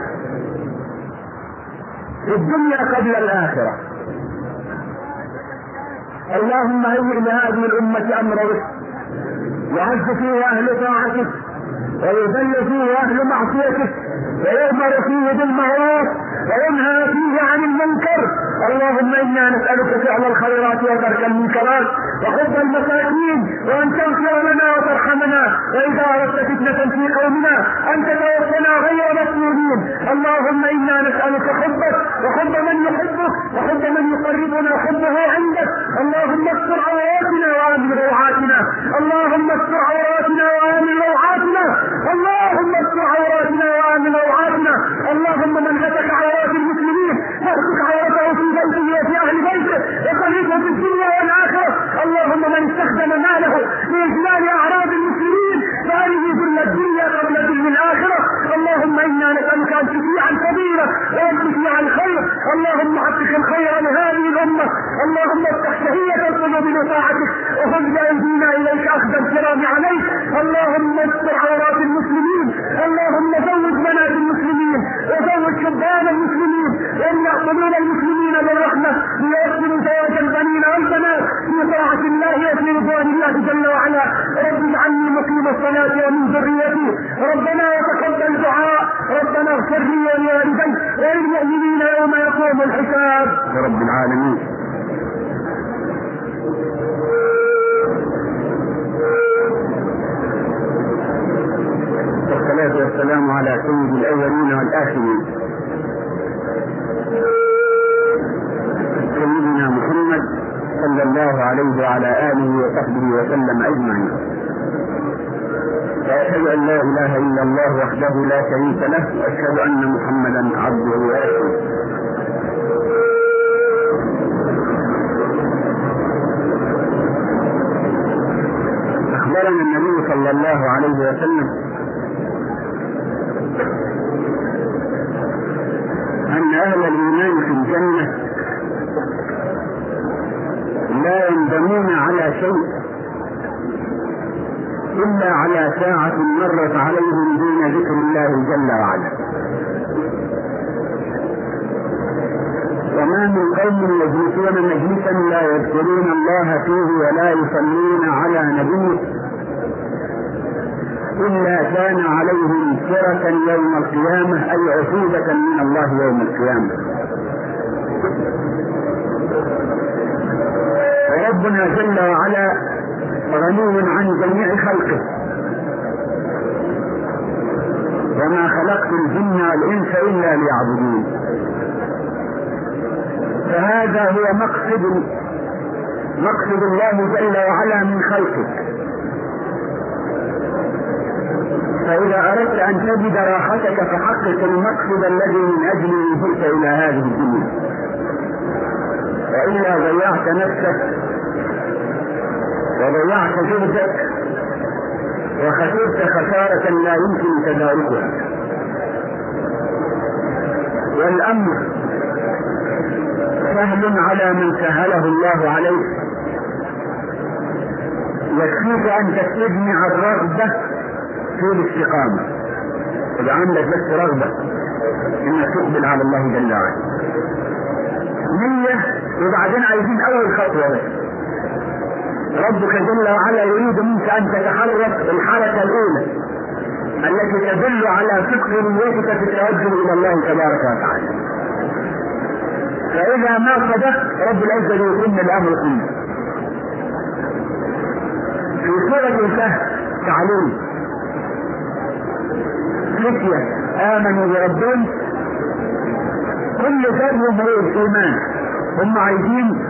في الدنيا قبل الآخرة. اللهم هيئ لهذه الأمة أمر رشد، يعز فيه أهل طاعتك ويذل فيه أهل معصيتك، ويؤمر فيه بالمعروف وينهى فيه عن المنكر. اللهم إنا نسألك فعل الخيرات وترك المنكرات وحب المساكين، وأن تغفر لنا وترحمنا، وإذا أردت فتنة في قومنا أن تتوفنا غير مسؤولين. اللهم إنا نسألك حبك وحب من يحبك وحب من يقربنا حبه عندك. اللهم استر عوراتنا وآمن روعاتنا. اللهم استر عوراتنا وآمن روعاتنا. اللهم استر عوراتنا وآمن روعاتنا. اللهم من هتك عورات المسلمين فاهتك عورته في بيته وفي أهل بيته وخليفه في الدنيا والآخرة. اللهم من استخدم ماله لإجلال أعراض المسلمين فأريه ذل الدنيا قبل ذل الآخرة. اللهم إنا نسألك أن تشيع الفضيلة وأن تشيع الخير. اللهم حقق الخير لهذه الأمة. اللهم افتح شهية القلوب لطاعتك وخذ بأيدينا إليك أخذ الكرام عليك. اللهم استر عورات المسلمين. اللهم زوج بنات المسلمين وزوج شبان المسلمين وامنع قبول المسلمين بالرحمة ليصلوا زواج البنين والبنات في طاعة الله وفي رضوان الله جل وعلا. رب اجعلني مقيم الصلاة ومن ذريتي. ربنا وتقبل دعاء. ربنا اغفر لي ولوالدي وللمؤمنين يوم يقوم الحساب. يا رب العالمين. والصلاة والسلام على سيد الأولين والآخرين وأشهد أن لا إله إلا الله وحده لا شريك له وأشهد أن محمدا عبده ورسوله. أخبرنا النبي صلى الله عليه وسلم أن أهل الإيمان في الجنة لا يندمون على شيء إلا على ساعة مرت عليهم دون ذكر الله جل وعلا. وما من قوم يجلسون مجلسا لا يذكرون الله فيه ولا يصلون على نبيه إلا كان عليهم سرة يوم القيامة، أي عقوبة من الله يوم القيامة. وربنا جل وعلا غني عن جميع خلقه، وما خلقت الجن والإنس إلا ليعبدون. فهذا هو مقصد الله جل وعلا من خلقه. فإذا أردت أن تجد راحتك فحقق المقصد الذي من أجله جئت إلى هذه الدنيا، وإلا ضيعت نفسك وضيعت جهدك وخسرت خسارة لا يمكن تداركها. والأمر سهل على من سهله الله عليه. يكفيك أن تستجمع الرغبة في الاستقامة، إذا عندك بس رغبة إنك تقبل على الله جل وعلا، نية، وبعدين عايزين أول خطوة بس. ربك جل وعلا يريد منك أن تتحرك الحركة الأولى التي تدل على صدق نيتك في التوجه إلى الله تبارك وتعالى. فإذا ما صدقت رب العزة يتم الأمر كله. في سورة الكهف تعليم فتية آمنوا بربهم، كل ذنب مريض إيمان، هم عايزين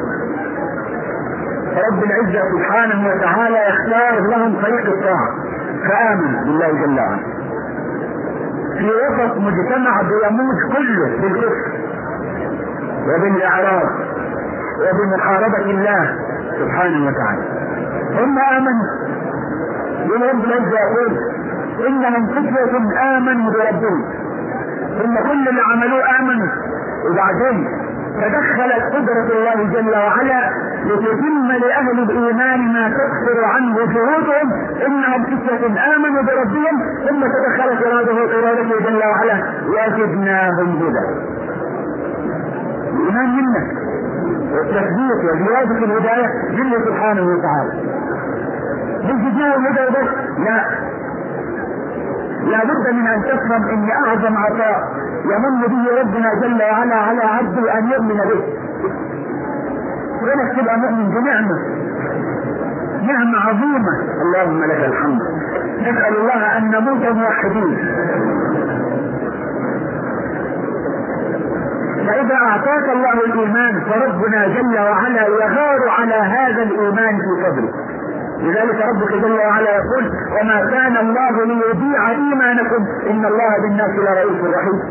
رب العزة سبحانه وتعالى يختار لهم طريق الطاعة، فآمنوا بالله جل وعلا في وسط مجتمع بيموت كله بالكفر وبالإعراض وبمحاربة الله سبحانه وتعالى. هم آمنوا، رب العزة يقول إنهم فتية آمنوا بربهم، ثم كل اللي عملوه آمنوا، وبعدين تدخلت قدرة الله جل وعلا لتتم لأهل الإيمان ما تكثر عنه شهودهم إنهم فتية آمنوا بربهم، ثم تدخلت إرادته جل وعلا وزدناهم هدى. الإيمان منك والتثبيت وزيادة الهداية جل سبحانه وتعالى. بالجديد الهدى بس لا بد من أن تفهم إن أعظم عطاء يمن به ربنا جل وعلا على عبده أن يؤمن به. ولك تبقى مؤمن نعمة عظيمة، اللهم لك الحمد. نسأل الله أن نموت موحدين. فإذا أعطاك الله الإيمان فربنا جل وعلا يغار على هذا الإيمان في صدرك. لذلك ربك جل وعلا يقول وما كان الله ليضيع إيمانكم إن الله بالناس لرؤوف رحيم.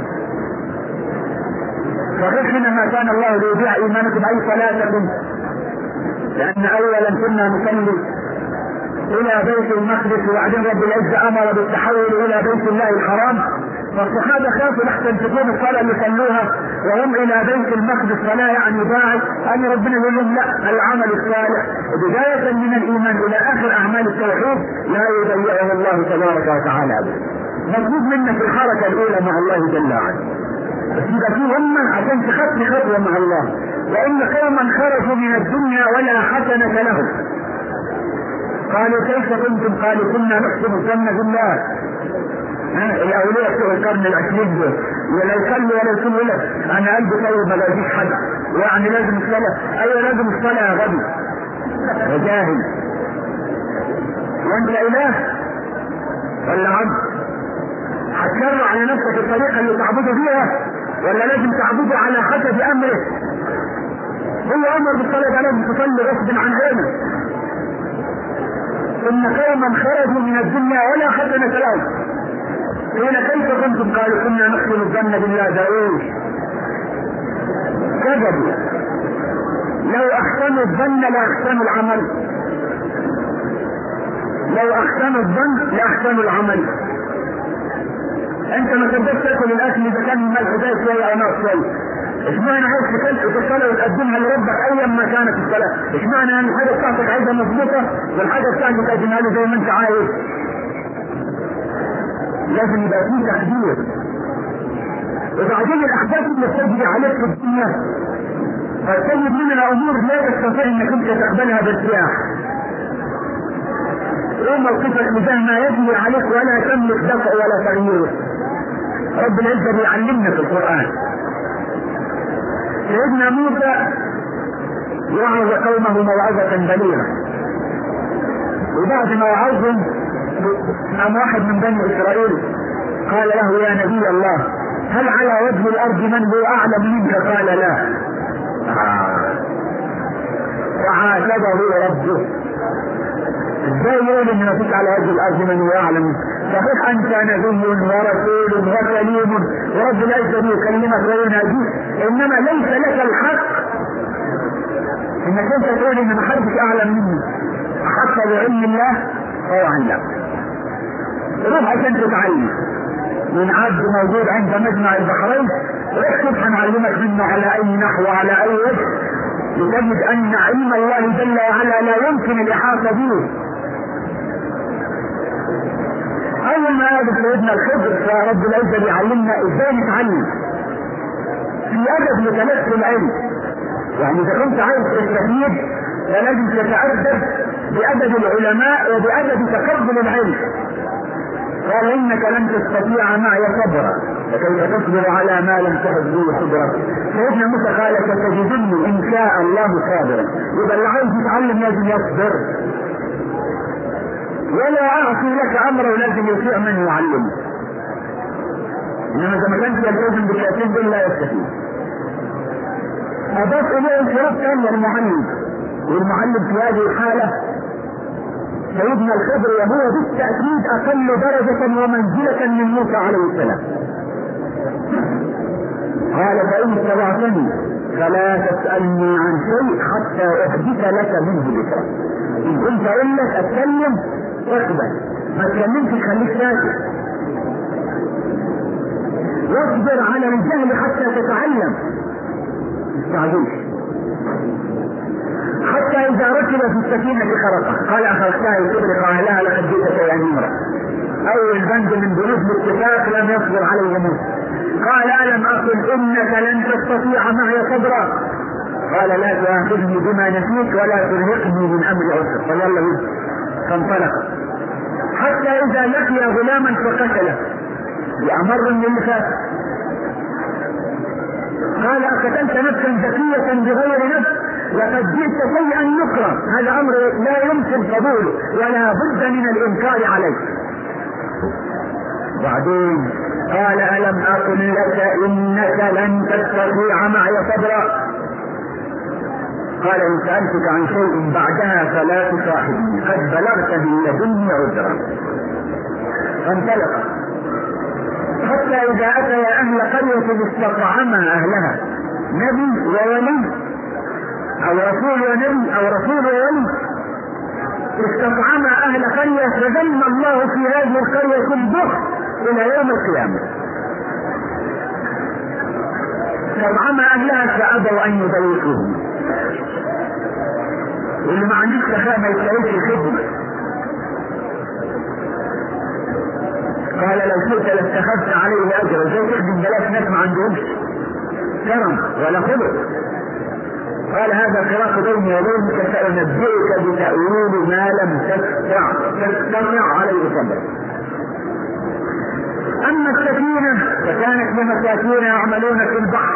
فحينما كان الله ليضيع إيمانكم أي صلاتكم، لأن أولا كنا نصلي إلى بيت المقدس وبعدين رب العزة أمر بالتحول إلى بيت الله الحرام، فالصحابة خافوا لحسن تكون الصلاة اللي صلوها وهم إلى بيت المقدس فلا يعني باعث أن ربنا يقول لهم لا، العمل الصالح بداية من الإيمان إلى آخر أعمال التوحيد لا يضيعه الله تبارك وتعالى أبدا. مطلوب منك الحركة الأولى مع الله جل وعلا، بس يبقى في همة عشان تخطي خطوة مع الله. وإن قوما خرجوا من الدنيا ولا حسنة لهم، قالوا كيف كنتم؟ قالوا كنا نحسن الظن بالله. الأولياء في القرن العشرين دول ولا يصلي ولا يصلي لك أنا قلبي طيب ما لاقيش حد، يعني لازم الصلاة. أيوة لازم الصلاة يا غبي يا جاهل، وأنت إله ولا عبد؟ هتشرع على نفسك الطريقة اللي تعبده فيها ولا لازم تعبده على حسب أمره؟ هو أمر بالصلاة لازم تصلي غصب عن عينك. إن قوما خرجوا من الدنيا ولا حسنة لهم قيل كيف كنتم؟ قالوا كنا نحسن الظن بالله. داوود كذبوا، لو احسنوا الظن لاحسنوا العمل، لو احسنوا الظن لاحسنوا العمل. انت ما تقدرش تاكل الاكل اذا كان ملح زي شويه او ناقص شويه. اشمعنى عايز تكلف الصلاه وتقدمها لربك ايا ما كانت الصلاه؟ اشمعنى ان الحاجه بتاعتك عايزها مظبوطه والحاجه بتاعتك تقدمها له زي ما انت عايز؟ لازم يبقى فيه تحذير. وبعدين الاحداث اللي بتجري عليك في الدنيا فتجد منها امور لا تستطيع انك انت تقبلها بارتياح. ايه موقفك تجاه ما يجري عليك ولا تملك دفع ولا تغيير؟ رب العزه بيعلمنا في القران. سيدنا موسى وعظ قومه موعظه بليغه، وبعد ما وعظهم قام واحد من بني اسرائيل قال له يا نبي الله هل على وجه الارض من هو اعلم منك؟ قال لا. فعاتبه ربه. ازاي يقول ان مفيش على وجه الارض من هو اعلم؟ صحيح انت نبي ورسول وكليم ورب العزه يكلمك ويناديك، انما ليس لك الحق انك انت تقول ان محدش اعلم مني. احط بعلم الله هو علم. روح عشان تتعلم من عبد موجود عند مجمع البحرين، اكتب هنعلمك منه على اي نحو وعلى اي وجه لتجد ان علم الله جل وعلا لا يمكن الاحاطه به. اول ما يقابل سيدنا الخضر فرب العزه بيعلمنا ازاي نتعلم في ادب لتلقي العلم. يعني اذا كنت عايز تستفيد فلازم تتادب بادب العلماء وبادب تقبل العلم. قال انك لن تستطيع معي صبرا فكيف تصبر على ما لم تحد به خبرا. سيدنا موسى قال ستجدني ان شاء الله صابرا. يبقى اللي عايز يتعلم لازم يصبر، ولا اعطي لك امرا لازم يطيع من يعلمه. انما اذا ما كانش يلتزم بالشيئين دول لا يستفيد. اضاف اليه شروط ثانيه المعلم، والمعلم في هذه الحاله سيدنا الخضر وهو بالتأكيد أقل درجة ومنزلة من موسى عليه السلام. قال فإن اتبعتني فلا تسألني عن شيء حتى أحدث لك منه ذكرا. إن كنت أقول لك أتكلم اقبل، ما تكلمش خليك ساكت. واصبر على الجهل حتى تتعلم، استعجلش. حتى إذا ركب في السفينة خرقها قال أخرجتها الكبر قال لها لقد جئتك يا نمرة. أول بند من بنود الاتفاق لم يصبر عليه موسى. قال ألم أقل إنك لن تستطيع معي صبرا؟ قال لا تؤاخذني بما نسيت ولا ترهقني من أمر عسر. قال يلا بد. فانطلق حتى إذا لقي غلاما فقتله بأمر من اللي فات. قال أقتلت نفسا زكية بغير نفس لقد جئت شيئا نكرا. هذا امر لا يمكن قبوله ولا بد من الانكار عليه. بعدين قال الم اقل لك انك لن تستطيع معي صبرا؟ قال ان سالتك عن شيء بعدها فلا تصاحبني قد بلغت من لدني عذرا. فانطلق حتى اذا اتى اهل قريه استطعما اهلها نبي وولي او رسول ونبي او رسول وولي استطعم اهل قرية فذم الله في هذه القرية البخل الى يوم القيامة. استطعم اهلها فابوا ان يضيفوهم. واللي ما عنديش سخاء ما يستاهلش الخدمة. قال لو شئت لاتخذت عليه اجرا. زي تخدم بلاش ناس ما عندهمش كرم ولا خلق. قال هذا فراق بيني وبينك سأنبئك بتأويل ما لم تستطع عليه صبرا. أما السفينة فكانت لمساكين يعملون في البحر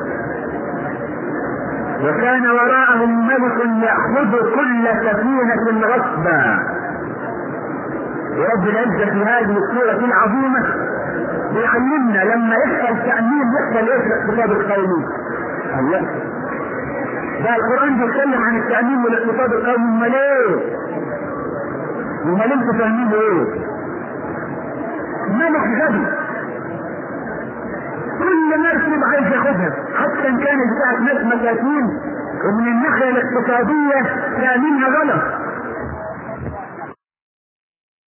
وكان وراءهم ملك يأخذ كل سفينة غصبا. ورب العزة في هذه السورة العظيمة بيعلمنا لما يحصل تأمين يحصل ايش الاقتصاد القومي. الله ده القرآن بيتكلم عن التأمين والاقتصاد القومي. امال ايه؟ امال انتوا فاهمين ايه؟ ملك غبي كل ما يطلب عايز ياخدها، حتى ان كانت بتاعت ناس مساكين ومن الناحيه الاقتصاديه لا منها غلط،